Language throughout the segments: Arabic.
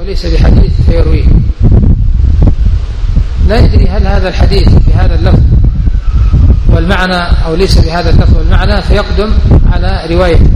وليس بحديث فيرويه، لا يدري هل هذا الحديث بهذا اللفظ والمعنى أو ليس بهذا اللفظ والمعنى فيقدم على روايته،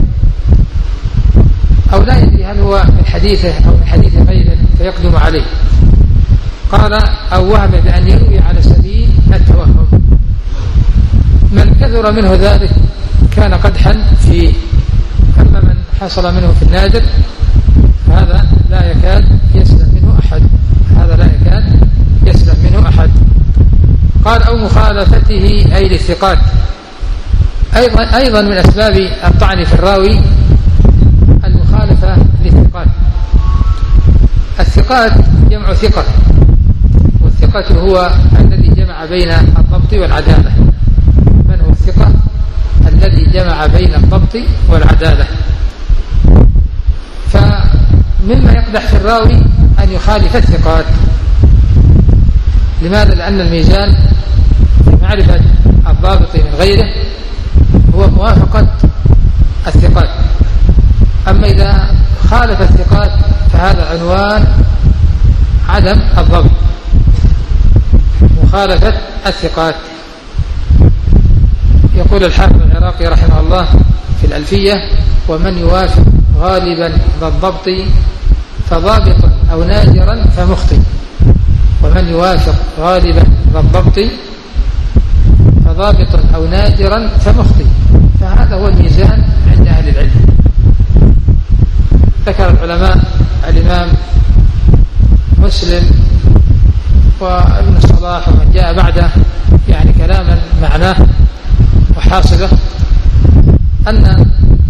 أو لا يدري هل هو من حديثه أو من حديث غيره فيقدم عليه. قال أو وهم بأن يروي على سبيل التوهم. من كثر منه ذلك كان قدحا فيه، أما من حصل منه في النادر هذا لا يكاد يسلم منه أحد، هذا لا يكاد يسلم منه أحد. قال أو مخالفته أي للثقات. أيضا من أسباب الطعن في الراوي المخالفة للثقات. الثقات جمع ثقة، والثقة هو الذي جمع بين الضبط والعدالة. من هو الثقة؟ الذي جمع بين الضبط والعدالة. فمما يقدح في الراوي أن يخالف الثقات. لماذا؟ لأن الميزان في معرفة الضابط من غيره هو موافقة الثقات. أما إذا خالف الثقات فهذا عنوان عدم الضبط، مخالفة الثقات. يقول الحافظ العراقي رحمه الله في الألفية: ومن يوافق غالبا ذا الضبط فضابط أو نادرا فمخطئ. ومن يوافق غالبا ذا الضبط فضابط أو نادرا فمخطئ. فهذا هو الميزان عند أهل العلم. ذكر العلماء الإمام مسلم وابن الصلاح ومن جاء بعده يعني كلاما معناه وحاصله أن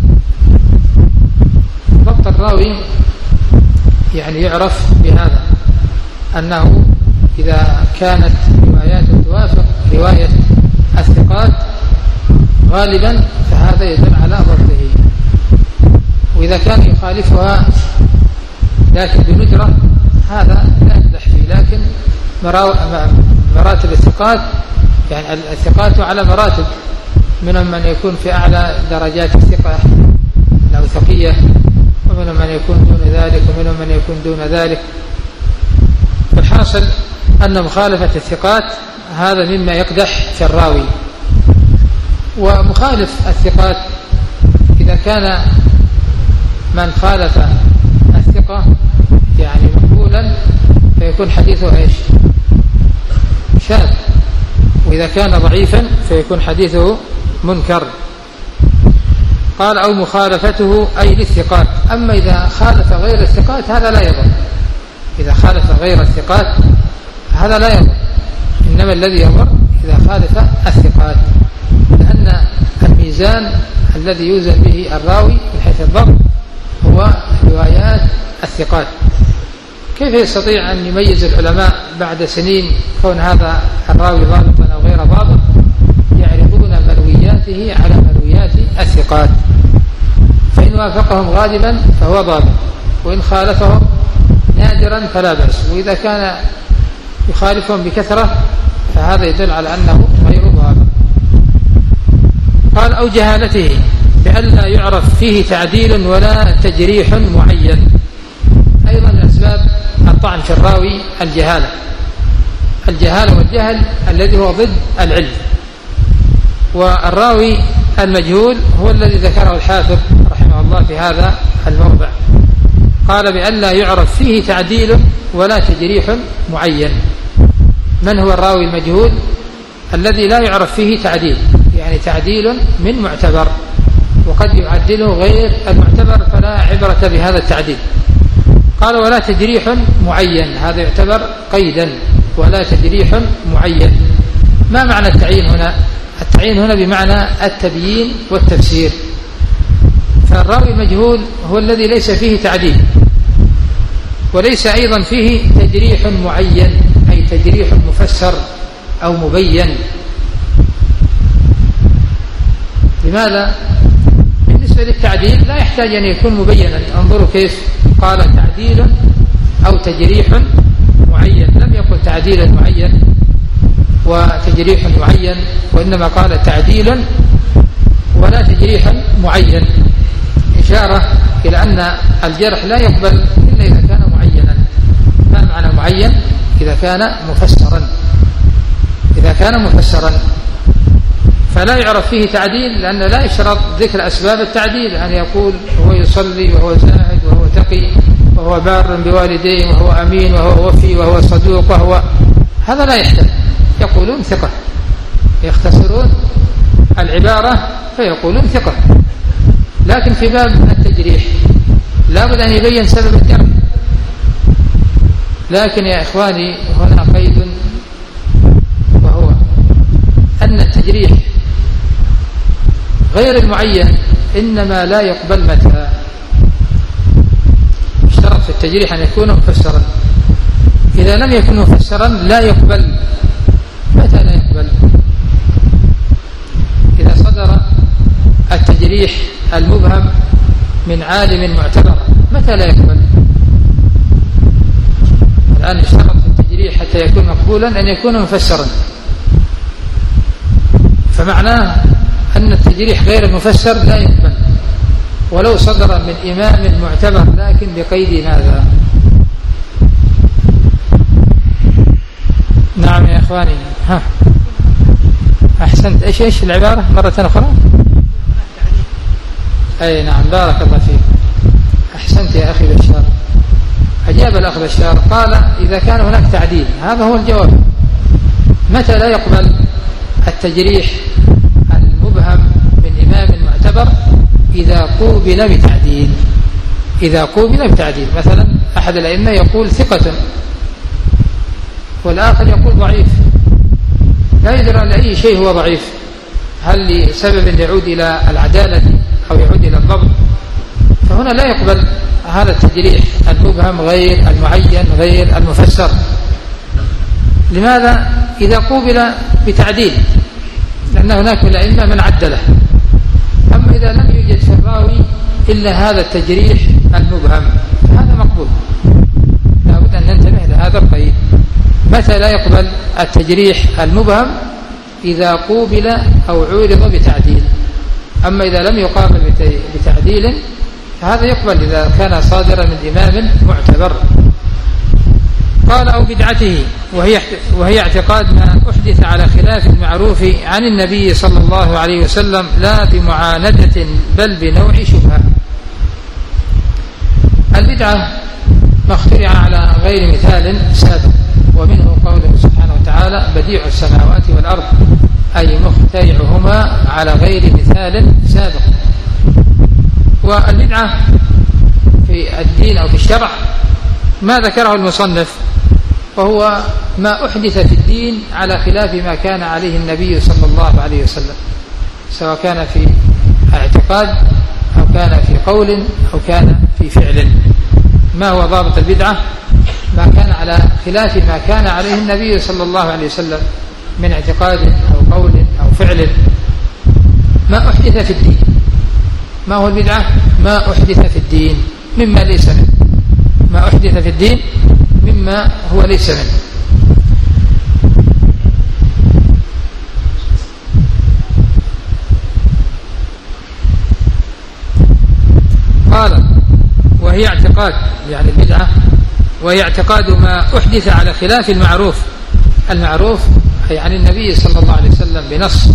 ضبط الراوي يعني يعرف بهذا، أنه إذا كانت رواياته توافق رواية الثقات غالبا فهذا يدل على ضبطه، وإذا كان يخالفها لكن بندرة هذا لا يقدح فيه. لكن مراتب الثقات يعني الثقات على مراتب، منهم من يكون في أعلى درجات الثقة أو ثقية، ومنهم من يكون دون ذلك، ومنهم من يكون دون ذلك. فالحاصل أن مخالفة الثقات هذا مما يقدح في الراوي. ومخالف الثقات إذا كان من خالف الثقة يعني مقبولا فيكون حديثه ايش؟ شاذ. وإذا كان ضعيفا فيكون حديثه منكر. قال أو مخالفته أي للثقات. أما إذا خالف غير الثقات هذا لا يضر. إذا خالف غير الثقات هذا لا يضر، إنما الذي يضر إذا خالف الثقات، لأن الميزان الذي يوزن به الراوي من حيث الضبط هو روايات الثقات. كيف يستطيع أن يميز العلماء بعد سنين كون هذا الراوي ضابطا أو غير ضابط؟ يعرضون مروياته على مرويات الثقات، فإن وافقهم غالبا فهو ضابط، وإن خالفهم نادرا فلا بأس، وإذا كان يخالفهم بكثرة فهذا يدل على أنه غير ضابط. قال أو جهالته بأن لا يعرف فيه تعديل ولا تجريح معين. أيضا من أسباب الطعن في الراوي الجهالة والجهل الذي هو ضد العلم. والراوي المجهول هو الذي ذكره الحافظ رحمه الله في هذا الموضع. قال بأن لا يعرف فيه تعديل ولا تجريح معين. من هو الراوي المجهول؟ الذي لا يعرف فيه تعديل، يعني تعديل من معتبر، وقد يعدله غير المعتبر فلا عبرة بهذا التعديل. قال ولا تجريح معين، هذا يعتبر قيدا، ولا تجريح معين. ما معنى التعيين هنا؟ التعيين هنا بمعنى التبيين والتفسير. فالراوي المجهول هو الذي ليس فيه تعديل، وليس أيضا فيه تجريح معين، أي تجريح مفسر أو مبين. لماذا؟ بالنسبة للتعديل لا يحتاج أن يكون مبينا. انظروا كيف قال تعديل أو تجريح معين، لم يقل تعديل معين وتجريح معين، وإنما قال تعديل ولا تجريح معين، إشارة إلى أن الجرح لا يقبل إلا إذا كان معينا. كان مفسرا. إذا كان مفسرا فلا يعرف فيه تعديل، لأن لا يشترط ذكر أسباب التعديل، أن يقول هو يصلي وهو زاهد وهو تقي وهو بار بوالديه وهو أمين وهو وفي وهو صدوق وهو، هذا لا يحتمل. يقولون ثقة، يختصرون العبارة فيقولون ثقة. لكن في باب التجريح لا بد أن يبين سبب الجرح. لكن يا إخواني هنا قيد، وهو أن التجريح غير المعين إنما لا يقبل متى اشترط في التجريح أن يكون مفسرا. إذا لم يكن مفسرا لا يقبل. متى لا يقبل؟ إذا صدر التجريح المبهم من عالم معتبر، متى لا يقبل؟ الآن اشترط في التجريح حتى يكون مقبولا أن يكون مفسرا، فمعناه أن التجريح غير المفسر لا يقبل ولو صدر من إمام معتبر، لكن بقيد ماذا؟ نعم يا إخواني. ها أحسنت. إيش العبارة مرة أخرى؟ أي نعم، بارك الله فيك، أحسنت يا أخي بشار. أجاب الأخ بشار قال إذا كان هناك تعديل، هذا هو الجواب. متى لا يقبل التجريح المبهم من إمام معتبر؟ إذا قوبل بتعديل. إذا قوبل بتعديل، مثلا أحد الأئمة يقول ثقة والآخر يقول ضعيف، لا يدرى لأي شيء هو ضعيف، هل لسبب يعود إلى العدالة أو يعود إلى الضبط، فهنا لا يقبل هذا التجريح المبهم غير المعين غير المفسر. لماذا؟ إذا قوبل بتعديل، لأن هناك من الأئمة من عدله. أما إذا لم يوجد في الراوي إلا هذا التجريح المبهم فهذا مقبول. لا بد أن ننتبه لهذا القيد. متى لا يقبل التجريح المبهم؟ إذا قوبل أو عورض بتعديل. أما إذا لم يقابل بتعديل فهذا يقبل إذا كان صادرا من إمام معتبر. قال أو بدعته، وهي اعتقاد ما أحدث على خلاف المعروف عن النبي صلى الله عليه وسلم لا بمعاندة بل بنوع شبهة. البدعة ما اخترع على غير مثال سابق، ومنه قوله سبحانه وتعالى بديع السماوات والأرض، أي مخترعهما على غير مثال سابق. والبدعة في الدين أو في الشرع ما ذكره المصنف، وهو ما أحدث في الدين على خلاف ما كان عليه النبي صلى الله عليه وسلم، سواء كان في اعتقاد أو كان في قول أو كان في فعل. ما هو ضابط البدعة؟ ما كان على خلاف ما كان عليه النبي صلى الله عليه وسلم من اعتقاد أو قول أو فعل، ما أحدث في الدين. ما هو البدعة؟ ما أحدث في الدين مما ليس منه. ما أحدث في الدين مما هو ليس منه. قال وهي اعتقاد، يعني البدعة وهي اعتقاد ما أحدث على خلاف المعروف. المعروف أي عن النبي صلى الله عليه وسلم بنص،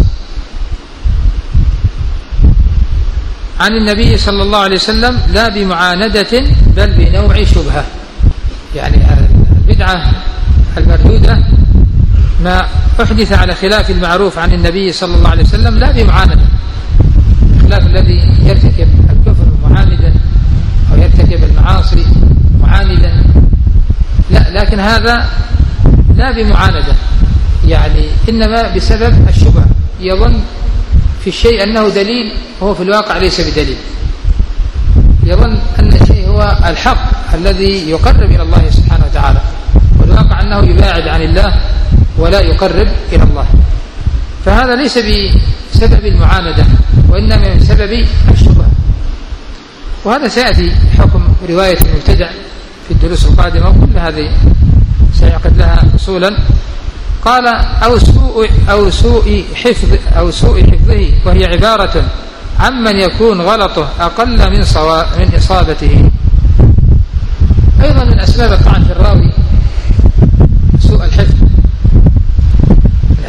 عن النبي صلى الله عليه وسلم لا بمعاندة بل بنوع شبهة. يعني البدعة المردودة ما أحدث على خلاف المعروف عن النبي صلى الله عليه وسلم لا بمعاندة، خلاف الذي يرتكب الكفر معاندا أو يرتكب المعاصي معاندا، لا، لكن هذا لا بمعاندة، يعني إنما بسبب الشبهة، يظن في الشيء أنه دليل وهو في الواقع ليس بدليل، يظن أن الشيء هو الحق الذي يقرب إلى الله سبحانه وتعالى، والواقع أنه يباعد عن الله ولا يقرب إلى الله. فهذا ليس بسبب المعاندة وإنما من سبب الشبهة. وهذا سيأتي حكم رواية المبتدع في الدروس القادمة، وكل هذه سيعقد لها أصولا. قال أو سوء حفظه، وهي عبارة عمن يكون غلطه أقل من إصابته. أيضا من أسباب الطعن في الراوي سوء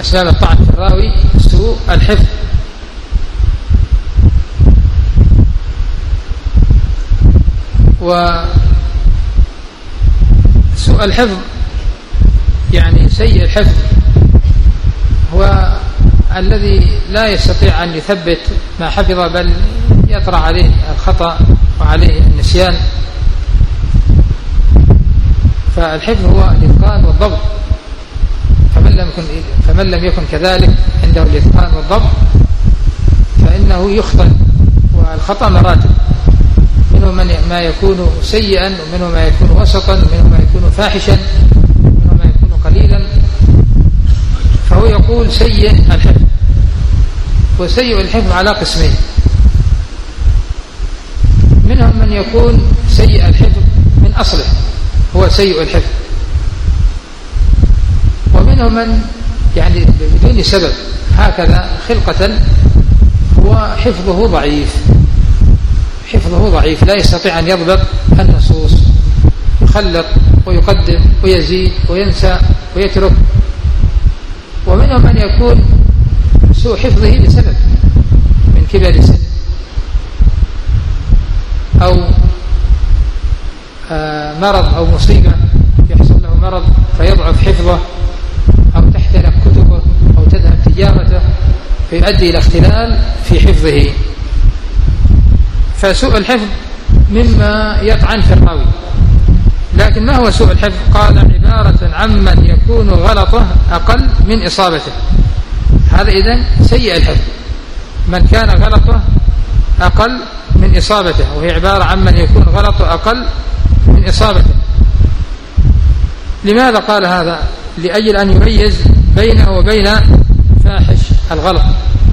أسباب الطعن في الراوي سوء الحفظ. وسوء الحفظ يعني سيء الحفظ هو الذي لا يستطيع أن يثبت ما حفظ، بل يطرأ عليه الخطأ وعليه النسيان. فالحفظ هو الإتقان والضبط، فمن لم يكن كذلك عنده الإتقان والضبط فإنه يخطئ. والخطأ مراتب، منه ما يكون سيئا، ومنه ما يكون وسطا، ومنه ما يكون فاحشا، ومنه ما يكون قليلا. فهو يقول سيء الحفظ. وسيء الحفظ على قسمين: منهم من يكون سيء الحفظ من أصله هو سيء الحفظ، ومنهم من يعني بدون سبب هكذا خلقة هو حفظه ضعيف لا يستطيع أن يضبط النصوص، يخلط ويقدم ويزيد وينسى ويترك. ومنهم من يكون سوء حفظه لسبب من كبر سن أو مرض أو مصيبة، يحصل له مرض فيضعف حفظه، أو تحترق كتبه، أو تذهب تجارته، فيؤدي إلى اختلال في حفظه. فسوء الحفظ مما يطعن في الراوي. لكن ما هو سوء الحفظ؟ قال: عبارة عمن يكون غلطه أقل من إصابته. هذا إذن سيء الحفظ، من كان غلطه أقل من إصابته، وهي عبارة عمن يكون غلطه أقل من إصابته. لماذا قال هذا؟ لأجل أن يميز بينه وبين فاحش الغلط.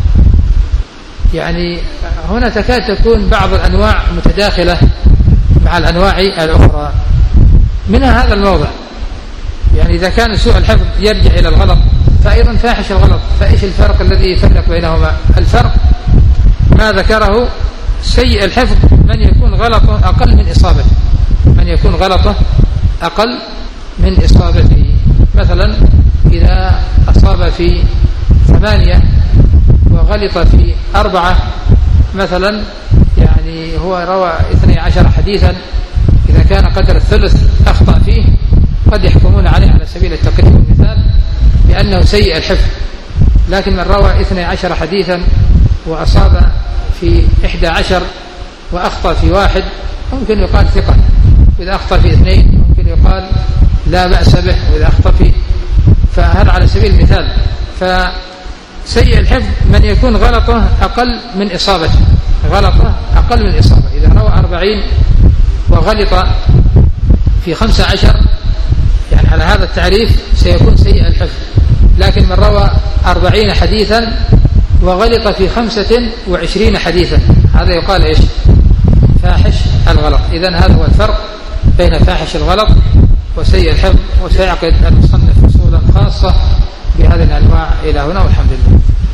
يعني هنا تكاد تكون بعض الأنواع متداخلة مع الأنواع الأخرى. منها هذا الموضع، يعني إذا كان سوء الحفظ يرجع إلى الغلط فأيضا فاحش الغلط، فإيش الفرق الذي يفرق بينهما؟ الفرق ما ذكره: سيء الحفظ من يكون غلطه أقل من إصابته، من يكون غلطه أقل من إصابته. مثلا إذا أصاب في 8 وغلط في 4 مثلا، يعني هو روى 12 حديثا، إذا كان قدر الثلث أخطأ فيه قد يحكمون عليه على سبيل التقريب والمثال بأنه سيء الحفظ. لكن من روى 12 حديثا وأصاب في 11 وأخطأ في 1 ممكن يقال ثقة، وإذا أخطأ في 2 ممكن يقال لا بأس به، وإذا أخطأ في، فهذا على سبيل المثال. فسيء الحفظ من يكون غلطه أقل من إصابته، غلطه أقل من إصابة. إذا روى 40 وغلط في 15 يعني على هذا التعريف سيكون سيء الحفظ. لكن من روى 40 حديثا وغلط في 25 حديثا هذا يقال إيش؟ فاحش الغلط. إذن هذا هو الفرق بين فاحش الغلط وسيء الحفظ. وسيعقد المصنف فصولا خاصة بهذه الأنواع إلى هنا، والحمد لله.